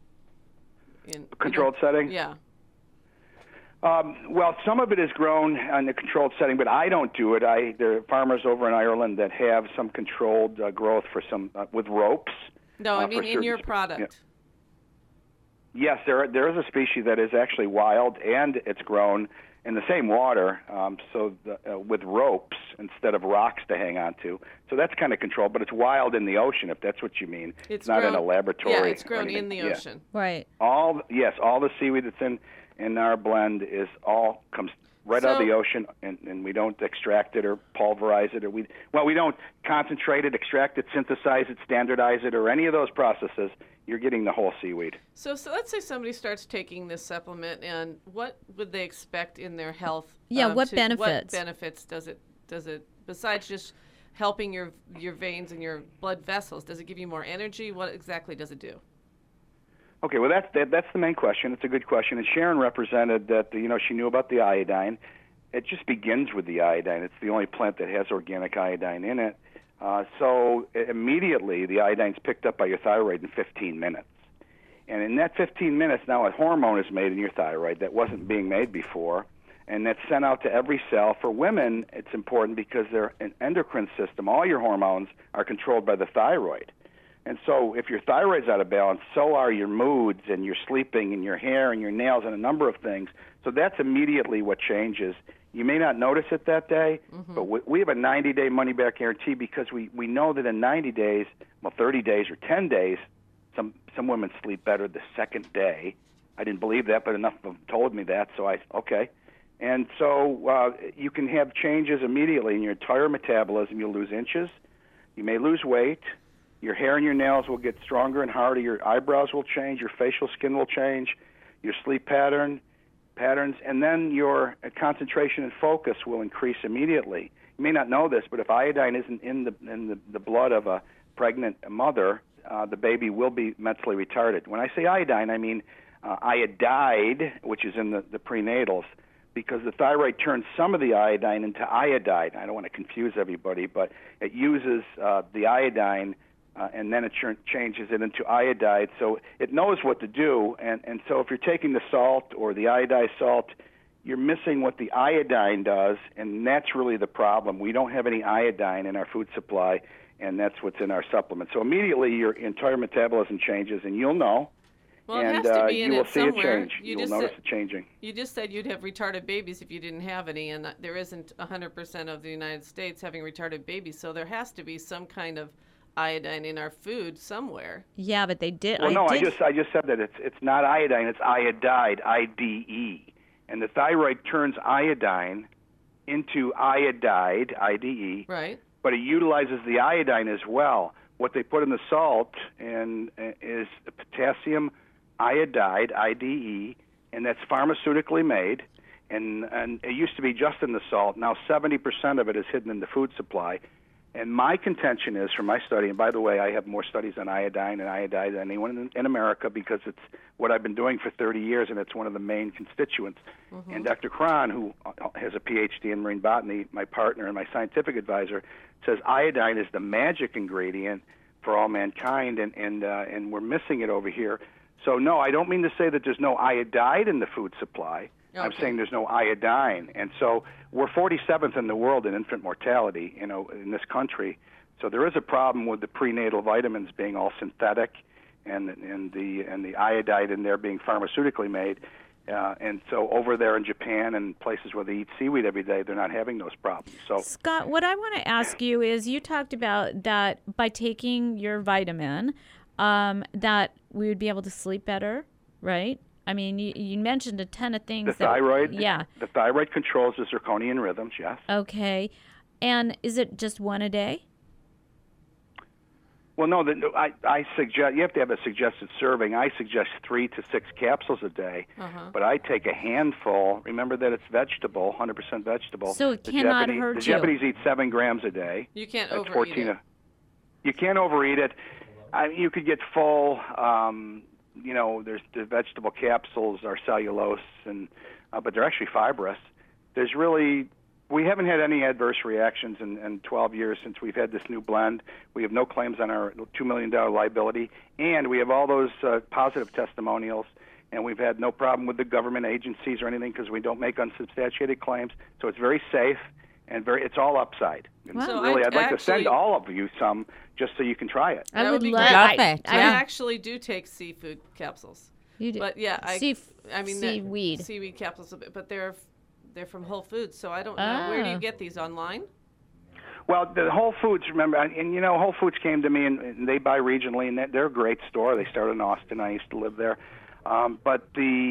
in Controlled you know- setting? Yeah. Um, well, some of it is grown in a controlled setting, but I don't do it. I there are farmers over in Ireland that have some controlled uh, growth for some uh, with ropes. No, uh, I for mean in certain your spe- product. yeah. Yes, there there is a species that is actually wild, and it's grown in the same water, um, so the, uh, with ropes instead of rocks to hang on to. So that's kind of controlled, but it's wild in the ocean, if that's what you mean. It's not grown, in a laboratory. Yeah, it's or grown anything. in the Yeah. ocean. right. All yes, all the seaweed that's in in our blend is all comes right out of So- the ocean, and, and we don't extract it or pulverize it, or we well, we don't concentrate it, extract it, synthesize it, standardize it, or any of those processes. You're getting the whole seaweed. So, so let's say somebody starts taking this supplement, and what would they expect in their health? Yeah, um, what to- benefits? What benefits does it does it besides just helping your your veins and your blood vessels? Does it give you more energy? What exactly does it do? Okay, well, that's that, that's the main question. It's a good question. And Sharon represented that, you know, she knew about the iodine. It just begins with the iodine. It's the only plant that has organic iodine in it. Uh, so immediately the iodine's picked up by your thyroid in fifteen minutes. And in that fifteen minutes, now a hormone is made in your thyroid that wasn't being made before, and that's sent out to every cell. For women, it's important because their an endocrine system, all your hormones, are controlled by the thyroid. And so if your thyroid's out of balance, so are your moods and your sleeping and your hair and your nails and a number of things. So that's immediately what changes. You may not notice it that day, mm-hmm. but we, we have a ninety-day money-back guarantee because we, we know that in ninety days, well, thirty days or ten days, some, some women sleep better the second day. I didn't believe that, but enough of them told me that, so I, okay. And so uh, you can have changes immediately in your entire metabolism. You'll lose inches. You may lose weight. Your hair and your nails will get stronger and harder. Your eyebrows will change. Your facial skin will change. Your sleep pattern patterns, and then your concentration and focus will increase immediately. You may not know this, but if iodine isn't in the in the, the blood of a pregnant mother, uh, the baby will be mentally retarded. When I say iodine, I mean uh, iodide, which is in the, the prenatals, because the thyroid turns some of the iodine into iodide. I don't want to confuse everybody, but it uses uh, the iodine Uh, and then it ch- changes it into iodide. So it knows what to do. And, and so if you're taking the salt or the iodized salt, you're missing what the iodine does, and that's really the problem. We don't have any iodine in our food supply, and that's what's in our supplement. So immediately your entire metabolism changes, and you'll know. Well, and it has to uh, be in you will it see somewhere. a change. You You'll just notice said, it changing. You just said you'd have retarded babies if you didn't have any, and there isn't one hundred percent of the United States having retarded babies, so there has to be some kind of iodine in our food somewhere. Yeah, but they did. Well, I no, did. I just I just said that it's it's not iodine, it's iodide, I D E, and the thyroid turns iodine into iodide, I D E. Right. But it utilizes the iodine as well. What they put in the salt and uh, is potassium iodide, I D E, and that's pharmaceutically made. And and it used to be just in the salt. Now seventy percent of it is hidden in the food supply. And my contention is, from my study, and by the way, I have more studies on iodine and iodide than anyone in, in America because it's what I've been doing for thirty years, and it's one of the main constituents. Mm-hmm. And Doctor Cron, who has a P H D in marine botany, my partner and my scientific advisor, says iodine is the magic ingredient for all mankind, and and uh, and we're missing it over here. So no, I don't mean to say that there's no iodide in the food supply. Okay. I'm saying there's no iodine, and so we're forty-seventh in the world in infant mortality, you know, in this country. So there is a problem with the prenatal vitamins being all synthetic, and and the and the iodide in there being pharmaceutically made. Uh, and so over there in Japan and places where they eat seaweed every day, they're not having those problems. So Scott, what I want to ask you is, you talked about that by taking your vitamin, um, that we would be able to sleep better, right? I mean, you, you mentioned a ton of things. The that, thyroid, yeah. The thyroid controls the circadian rhythms, yes. Okay. And is it just one a day? Well, no, the, I, I suggest, you have to have a suggested serving. I suggest three to six capsules a day, uh-huh. but I take a handful. Remember that it's vegetable, one hundred percent vegetable. So it the cannot Japanese, hurt the you. The Japanese eat seven grams a day. You can't That's overeat fourteen it. A, you can't overeat it. I, you could get full. Um, you know, there's the vegetable capsules are cellulose, and uh, but they're actually fibrous. There's really, we haven't had any adverse reactions in, in twelve years since we've had this new blend. We have no claims on our two million dollars liability, and we have all those uh, positive testimonials, and we've had no problem with the government agencies or anything because we don't make unsubstantiated claims. So it's very safe. And very, it's all upside. And So really, I I'd like actually, to send all of you some just so you can try it. I That would would be love, great. Love I, that, I yeah. actually do take seafood capsules. You do. But yeah, I, Sea, I mean seaweed. That, seaweed capsules, but they're they're from Whole Foods, so I don't know. Where do Ah. you get these, online? Well, the Whole Foods, remember, and, and you know, Whole Foods came to me, and, and they buy regionally, and they're a great store. They started in Austin. I used to live there. Um, but the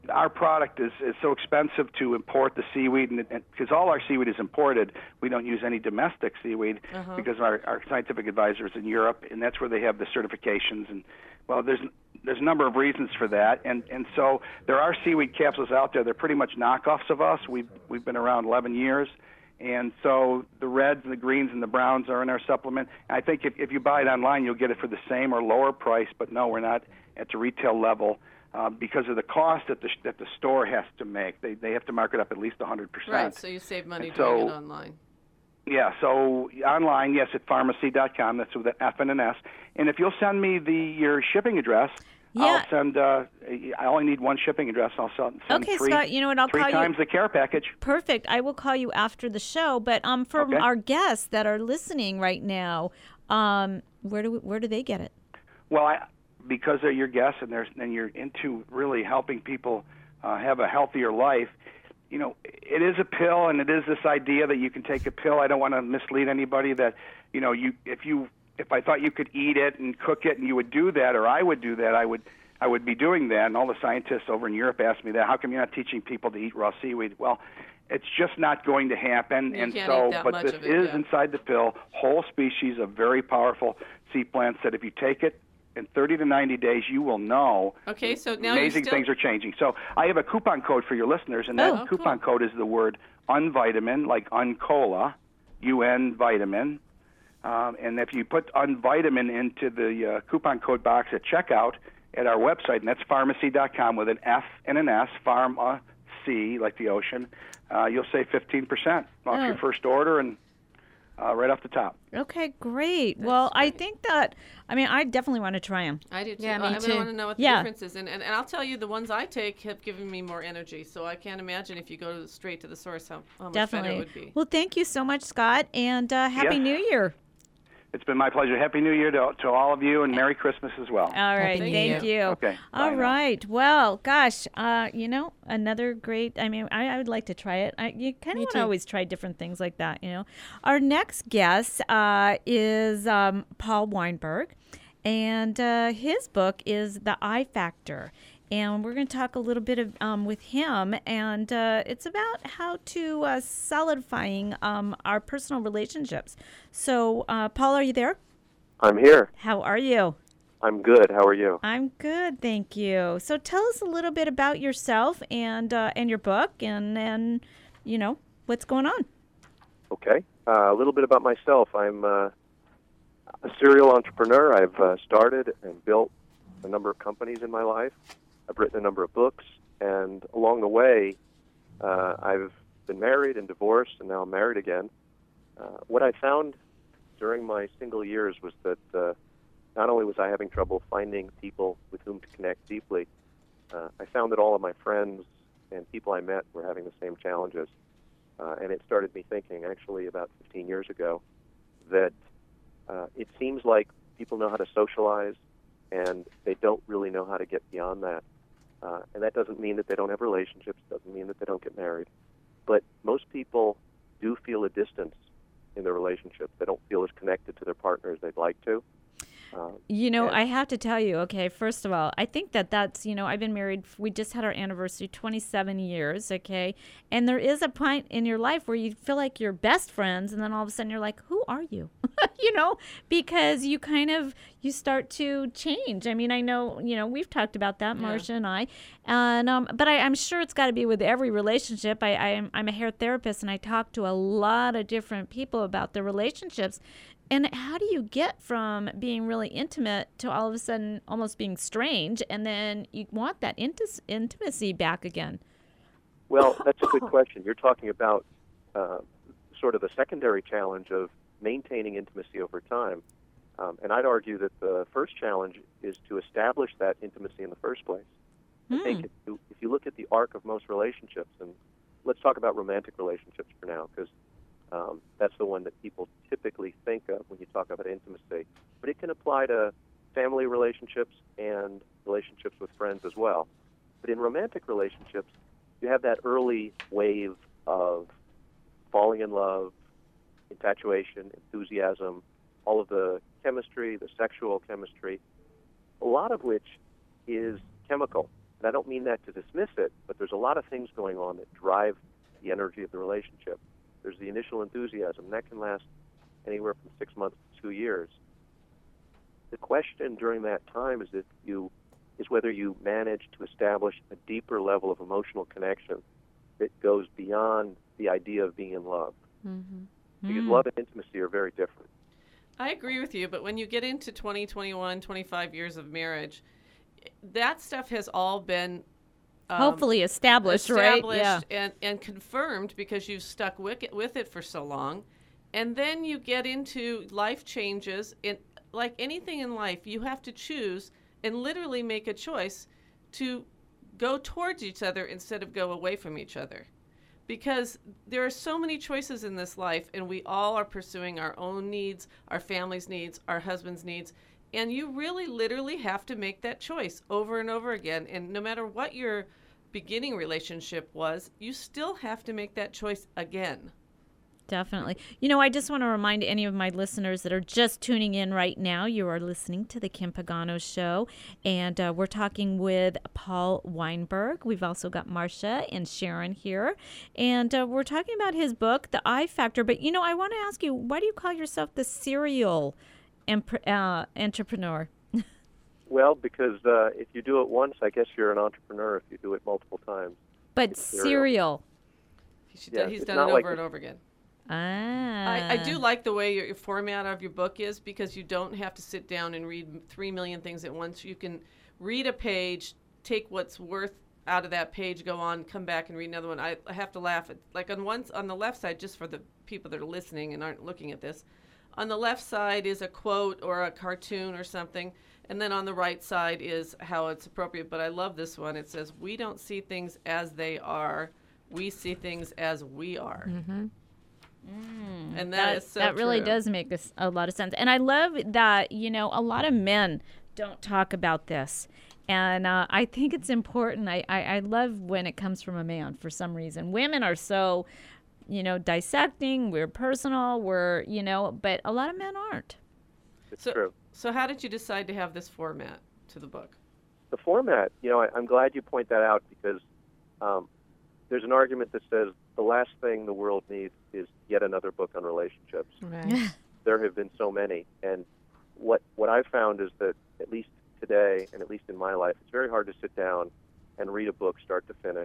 our product is, is so expensive to import the seaweed, and because all our seaweed is imported, we don't use any domestic seaweed Uh-huh. because our, our scientific advisor is in Europe, and that's where they have the certifications. And well, there's there's a number of reasons for that, and and so there are seaweed capsules out there. They're pretty much knockoffs of us. We've we've been around eleven years. And so the reds and the greens and the browns are in our supplement. And I think if, if you buy it online, you'll get it for the same or lower price. But no, we're not at the retail level uh, because of the cost that the that the store has to make. They they have to mark it up at least one hundred percent. Right, so you save money And doing so- it online. Yeah, so online, yes, at pharmacy dot com. That's with an F and an S. And if you'll send me the your shipping address, Yeah. I'll send. Uh, I only need one shipping address. I'll send Okay, three, Scott, you know what, I'll three call you- times the care package. Perfect. I will call you after the show. But um, for Okay. our guests that are listening right now, um, where do we, where do they get it? Well, I, because they're your guests and there's and you're into really helping people uh, have a healthier life. You know, it is a pill, and it is this idea that you can take a pill. I don't want to mislead anybody that, you know, you if you if I thought you could eat it and cook it and you would do that, or I would do that, I would I would be doing that. And all the scientists over in Europe asked me that. How come you're not teaching people to eat raw seaweed? Well, it's just not going to happen. You and can't so, eat that but much this of it, is yeah. inside the pill, whole species of very powerful sea plants that if you take it in thirty to ninety days, you will know. Okay, so now you amazing still- things are changing. So I have a coupon code for your listeners, and that Oh, coupon code is the word unvitamin, like uncola, U N vitamin. Um, and if you put unvitamin into the uh, coupon code box at checkout at our website, and that's pharmacy dot com with an F and an S, pharmacy, like the ocean, uh, you'll save fifteen percent off Oh. your first order, and uh, right off the top. Okay, great. well, I think that, I mean, I definitely want to try them. I do too. Yeah, me I, mean, too. I want to know what the Yeah. difference is. And, and, and I'll tell you, the ones I take have given me more energy. So I can't imagine if you go straight to the source how, how much better Definitely. it would be. Well, thank you so much, Scott, and uh, Happy Yes. New Year. It's been my pleasure. Happy New Year to, to all of you, and Merry Christmas as well. All right, Thank thank you. you. Okay, bye All now. right. Well, gosh, uh, you know, another great. I mean, I, I would like to try it. I, you kind of Me want too. to always try different things like that. You know, our next guest uh, is um, Paul Weinberg, and uh, his book is The I Factor. And we're going to talk a little bit of, um, with him, and uh, it's about how to uh, solidifying um, our personal relationships. So, uh, Paul, are you there? I'm here. How are you? I'm good. How are you? I'm good, thank you. So tell us a little bit about yourself and uh, and your book, and and you know what's going on. Okay. Uh, a little bit about myself. I'm uh, a serial entrepreneur. I've uh, started and built a number of companies in my life. I've written a number of books, and along the way, uh, I've been married and divorced, and now I'm married again. Uh, what I found during my single years was that uh, not only was I having trouble finding people with whom to connect deeply, uh, I found that all of my friends and people I met were having the same challenges. Uh, and it started me thinking, actually, about fifteen years ago, that uh, it seems like people know how to socialize, and they don't really know how to get beyond that. Uh, and that doesn't mean that they don't have relationships, doesn't mean that they don't get married. But most people do feel a distance in their relationships. They don't feel as connected to their partner as they'd like to. Uh, You know, and- I have to tell you, okay, first of all, I think that that's, you know, I've been married, we just had our anniversary, twenty-seven years, okay? And there is a point in your life where you feel like you're best friends, and then all of a sudden you're like, who are you? you know, because you kind of, you start to change. I mean, I know, you know, we've talked about that, Yeah. Marcia and I, and um, but I, I'm sure it's got to be with every relationship. I, I am, I'm a hair therapist, and I talk to a lot of different people about their relationships. And how do you get from being really intimate to all of a sudden almost being strange, and then you want that inti- intimacy back again? Well, that's a good question. You're talking about uh, sort of a secondary challenge of maintaining intimacy over time. Um, and I'd argue that the first challenge is to establish that intimacy in the first place. I think if you, if you look at the arc of most relationships, and let's talk about romantic relationships for now, because um, that's the one that people typically think of when you talk about intimacy. But it can apply to family relationships and relationships with friends as well. But in romantic relationships, you have that early wave of falling in love, infatuation, enthusiasm, all of the chemistry, the sexual chemistry, a lot of which is chemical. And I don't mean that to dismiss it, but there's a lot of things going on that drive the energy of the relationship. There's the initial enthusiasm. That can last anywhere from six months to two years. The question during that time is if you is whether you manage to establish a deeper level of emotional connection that goes beyond the idea of being in love. Mm-hmm. Because Mm. love and intimacy are very different. I agree with you, but when you get into twenty, twenty-one, twenty-five years of marriage, that stuff has all been um, Hopefully established, right? established Yeah. and, and confirmed because you've stuck with it, with it for so long. And then you get into life changes. And like anything in life, you have to choose and literally make a choice to go towards each other instead of go away from each other. Because there are so many choices in this life, and we all are pursuing our own needs, our family's needs, our husband's needs. And you really literally have to make that choice over and over again. And no matter what your beginning relationship was, you still have to make that choice again. Definitely. You know, I just want to remind any of my listeners that are just tuning in right now, you are listening to the Kim Pagano Show, and uh, we're talking with Paul Weinberg. We've also got Marcia and Sharon here, and uh, we're talking about his book, The I Factor. But, you know, I want to ask you, why do you call yourself the serial empre- uh, entrepreneur? Well, because uh, if you do it once, I guess you're an entrepreneur if you do it multiple times. But It's serial. He should, Yeah, he's it's done not it like over the- and over again. Ah. I, I do like the way your, your format of your book is because you don't have to sit down and read three million things at once. You can read a page, take what's worth out of that page, go on, come back and read another one. I, I have to laugh at, like on one, on the left side, just for the people that are listening and aren't looking at this, on the left side is a quote or a cartoon or something, and then on the right side is how it's appropriate. But I love this one. It says, "We don't see things as they are. We see things as we are." Mm-hmm. Mm, And that, that is so that really true. does make a, s- a lot of sense. And I love that, you know, a lot of men don't talk about this. And uh, I think it's important. I, I, I love when it comes from a man for some reason. Women are so, you know, dissecting. We're personal. We're, you know, but a lot of men aren't. It's So- true. So how did you decide to have this format to the book? The format, you know, I, I'm glad you point that out because um, there's an argument that says the last thing the world needs is yet another book on relationships. Right. There have been so many. And what, what I've found is that, at least today, and at least in my life, it's very hard to sit down and read a book start to finish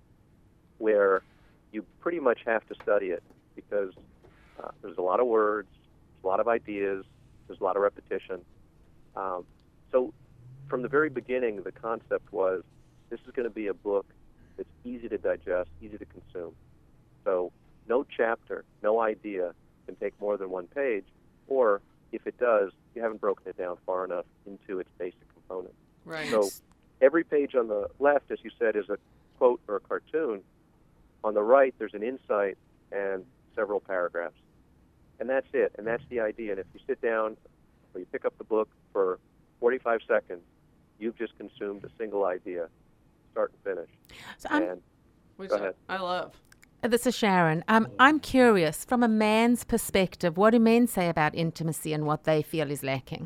where you pretty much have to study it because uh, there's a lot of words, a lot of ideas, there's a lot of repetition. Um, so from the very beginning, the concept was this is going to be a book that's easy to digest, easy to consume. So no chapter, no idea can take more than one page, or if it does, you haven't broken it down far enough into its basic components. Right. So every page on the left, as you said, is a quote or a cartoon. On the right, there's an insight and several paragraphs. And that's it, and that's the idea. And if you sit down or you pick up the book for forty-five seconds, you've just consumed a single idea, start and finish. So I'm, and Which go ahead. I love. Uh, This is Sharon. Um, I'm curious, from a man's perspective, what do men say about intimacy and what they feel is lacking?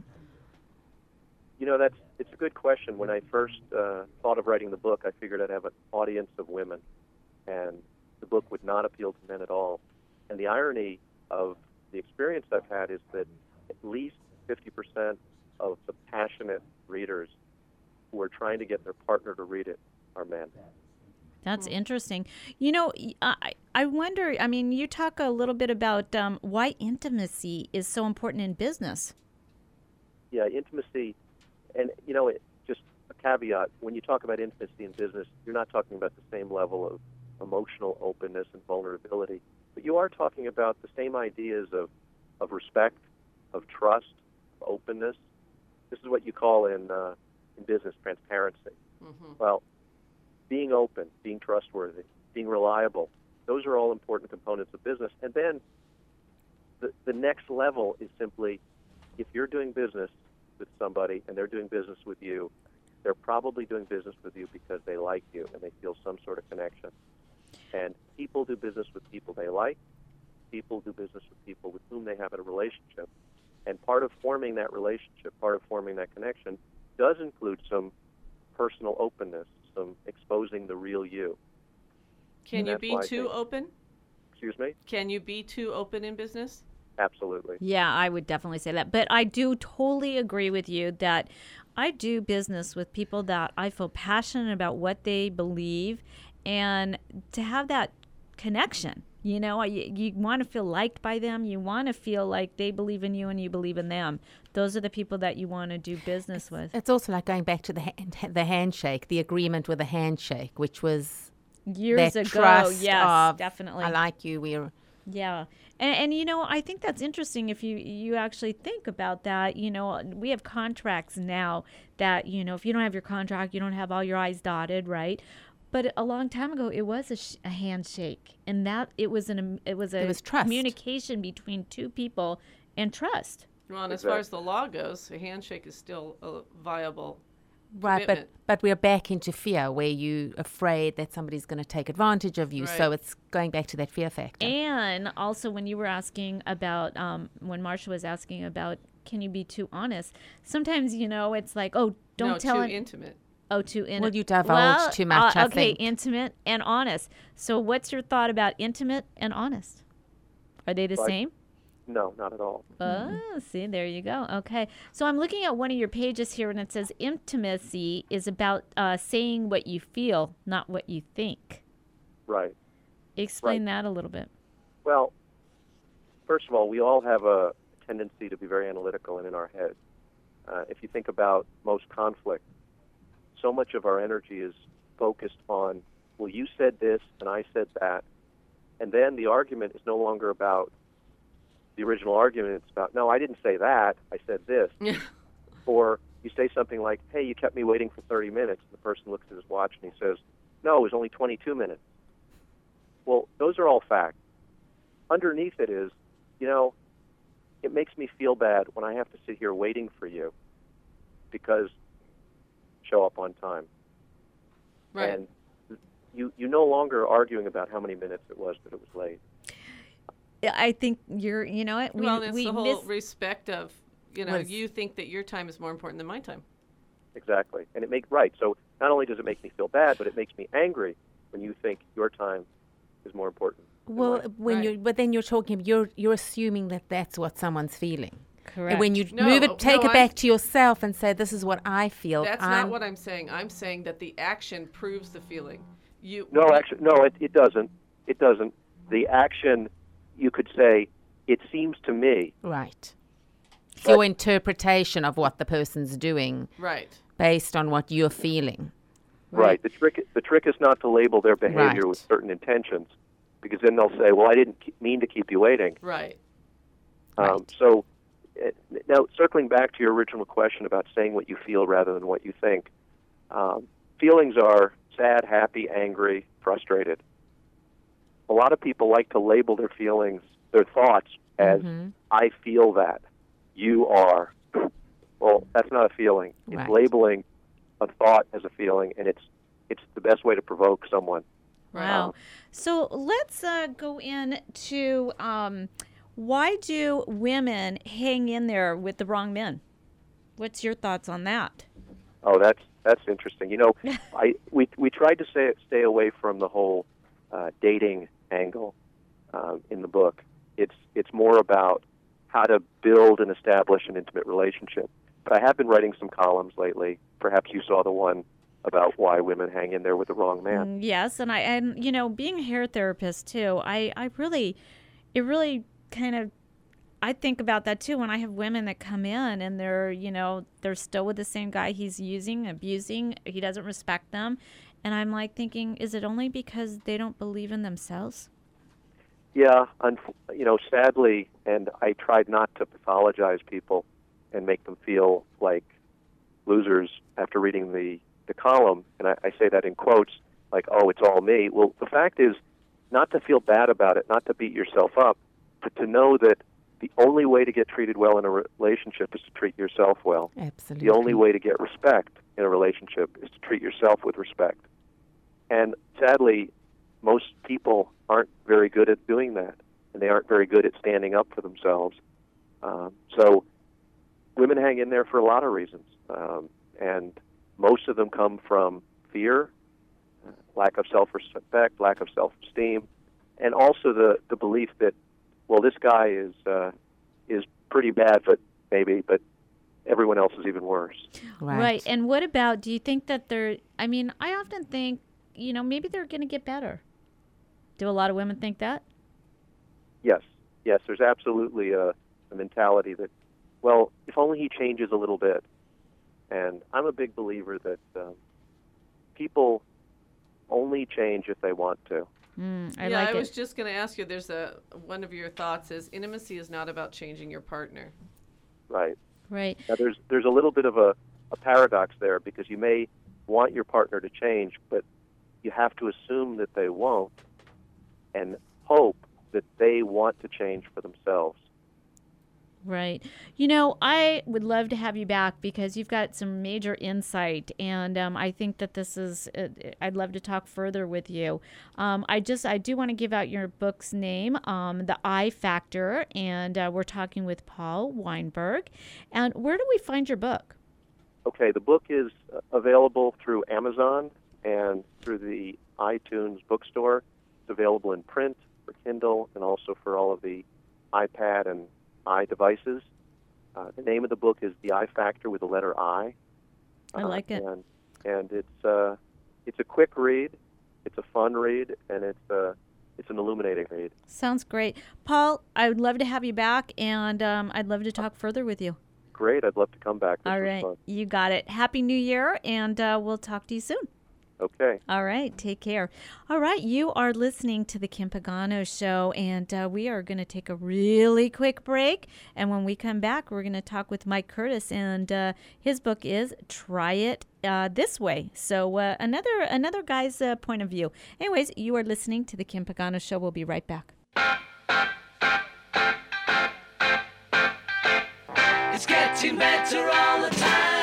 You know, that's it's a good question. When I first uh, thought of writing the book, I figured I'd have an audience of women, and the book would not appeal to men at all. And the irony of the experience I've had is that at least fifty percent of the passionate readers who are trying to get their partner to read it are men. That's interesting. You know, y- I, I wonder, I mean, you talk a little bit about um, why intimacy is so important in business. Yeah, intimacy, and you know, it, just a caveat, when you talk about intimacy in business, you're not talking about the same level of emotional openness and vulnerability, but you are talking about the same ideas of, of respect, of trust, of openness. This is what you call in, uh, in business transparency. Mm-hmm. Well, being open, being trustworthy, being reliable, those are all important components of business. And then the, the next level is simply, if you're doing business with somebody and they're doing business with you, they're probably doing business with you because they like you and they feel some sort of connection. And people do business with people they like. People do business with people with whom they have a relationship. And part of forming that relationship, part of forming that connection, does include some personal openness, awesome exposing the real you. Can And you that's be why I too think- open? Excuse me? Can you be too open in business? Absolutely. Yeah, I would definitely say that. But I do totally agree with you that I do business with people that I feel passionate about what they believe, and to have that connection. You know, you, you want to feel liked by them. You want to feel like they believe in you and you believe in them. Those are the people that you want to do business with. It's also like going back to the hand, the handshake, the agreement with the handshake, which was Years that ago, trust yes, of, definitely. I like you. We're Yeah. And, and, you know, I think that's interesting if you, you actually think about that. You know, we have contracts now that, you know, if you don't have your contract, you don't have all your I's dotted, right? But a long time ago, it was a, sh- a handshake. And that it was an it was a It was trust. communication between two people and trust. Well, and as far as the law goes, a handshake is still a viable right, but commitment. but we're back into fear where you're afraid that somebody's going to take advantage of you. So Right. it's going back to that fear factor. And also, when you were asking about, um, when Marsha was asking about, can you be too honest? Sometimes, you know, it's like, oh, don't no, tell too an- intimate. Oh, too intimate. Well, you divulge well, too much, uh, I okay, think. intimate and honest. So what's your thought about intimate and honest? Are they the Like- same? No, not at all. Oh, see, there you go. Okay. So I'm looking at one of your pages here, and it says intimacy is about uh, saying what you feel, not what you think. Right. Explain that a little bit. Well, first of all, we all have a tendency to be very analytical and in our head. Uh, if you think about most conflict, so much of our energy is focused on, well, you said this and I said that. And then the argument is no longer about the original argument. It's about, no, I didn't say that. I said this. Or you say something like, hey, you kept me waiting for thirty minutes. And the person looks at his watch and he says, no, it was only twenty-two minutes. Well, those are all facts. Underneath it is, you know, it makes me feel bad when I have to sit here waiting for you because show up on time. Right. And you you no longer are arguing about how many minutes it was that it was late. I think you're, you know what? We, well, it's we the whole miss- respect of, you know, Was- you think that your time is more important than my time. Exactly. And it make right. So not only does it make me feel bad, but it makes me angry when you think your time is more important. than Well, mine. when Right. you but then you're talking, you're you're assuming that that's what someone's feeling. Correct. And when you No, move it, take no, it back I'm- to yourself and say, "This is what I feel." That's I'm, not what I'm saying. I'm saying that the action proves the feeling. You No, actually, no, it, it doesn't. It doesn't. The action, you could say, it seems to me. Right. It's But- your interpretation of what the person's doing Right. based on what you're feeling. Right. The trick, the trick is not to label their behavior Right. with certain intentions, because then they'll say, "Well, I didn't ke- mean to keep you waiting." Right. Um, Right. so, uh, now circling back to your original question about saying what you feel rather than what you think, um, feelings are sad, happy, angry, frustrated. A lot of people like to label their feelings, their thoughts, as Mhm. "I feel that," "you are." Well, that's not a feeling. It's Right. labeling a thought as a feeling, and it's it's the best way to provoke someone. Wow. So let's uh, go into um, why do women hang in there with the wrong men? What's your thoughts on that? Oh, that's that's interesting. You know, I we we tried to stay stay away from the whole uh, dating angle um, in the book. It's it's more about how to build and establish an intimate relationship. But I have been writing some columns lately. Perhaps you saw the one about why women hang in there with the wrong man. Mm, yes, and I and you know, being a hair therapist too, I I really, it really kind of, I think about that too when I have women that come in and they're you know they're still with the same guy he's using, abusing, he doesn't respect them, and I'm like thinking, is it only because they don't believe in themselves? Yeah, unf- you know, sadly, and I tried not to pathologize people and make them feel like losers after reading the, the column, and I, I say that in quotes, like, oh, it's all me. Well, the fact is not to feel bad about it, not to beat yourself up, but to know that the only way to get treated well in a relationship is to treat yourself well. Absolutely. The only way to get respect in a relationship is to treat yourself with respect. And sadly, most people aren't very good at doing that, and they aren't very good at standing up for themselves. Um, so women hang in there for a lot of reasons, um, and most of them come from fear lack of self-respect, lack of self-esteem, and also the, the belief that, well, this guy is uh, is pretty bad, but maybe, but everyone else is even worse. Right. right. And what about, do you think that they're, I mean, I often think, you know, maybe they're going to get better. Do a lot of women think that? Yes. Yes, there's absolutely a, a mentality that, well, if only he changes a little bit. And I'm a big believer that um, people only change if they want to. Mm, I yeah, like I it. was just going to ask you, there's a, one of your thoughts is intimacy is not about changing your partner. Right. Right. Now, there's, there's a little bit of a, a paradox there, because you may want your partner to change, but you have to assume that they won't and hope that they want to change for themselves. Right. You know, I would love to have you back because you've got some major insight, and um, I think that this is, uh, I'd love to talk further with you. Um, I just, I do want to give out your book's name, um, The I Factor, and uh, we're talking with Paul Weinberg. And where do we find your book? Okay, the book is available through Amazon and through the iTunes bookstore. It's available in print, for Kindle, and also for all of the iPad and i devices. Uh, the name of the book is The I Factor with the letter I. Uh, I like it. And, and it's uh, it's a quick read, it's a fun read, and it's uh, it's an illuminating read. Sounds great. Paul, I would love to have you back, and um, I'd love to talk further with you. Great, I'd love to come back. This All was right, fun. you got it. Happy New Year, and uh, we'll talk to you soon. Okay. All right. Take care. All right. You are listening to the Kim Pagano Show, and uh, we are going to take a really quick break. And when we come back, we're going to talk with Mike Curtis, and uh, his book is Try It uh, This Way. So uh, another another guy's uh, point of view. Anyways, you are listening to the Kim Pagano Show. We'll be right back. It's getting better all the time.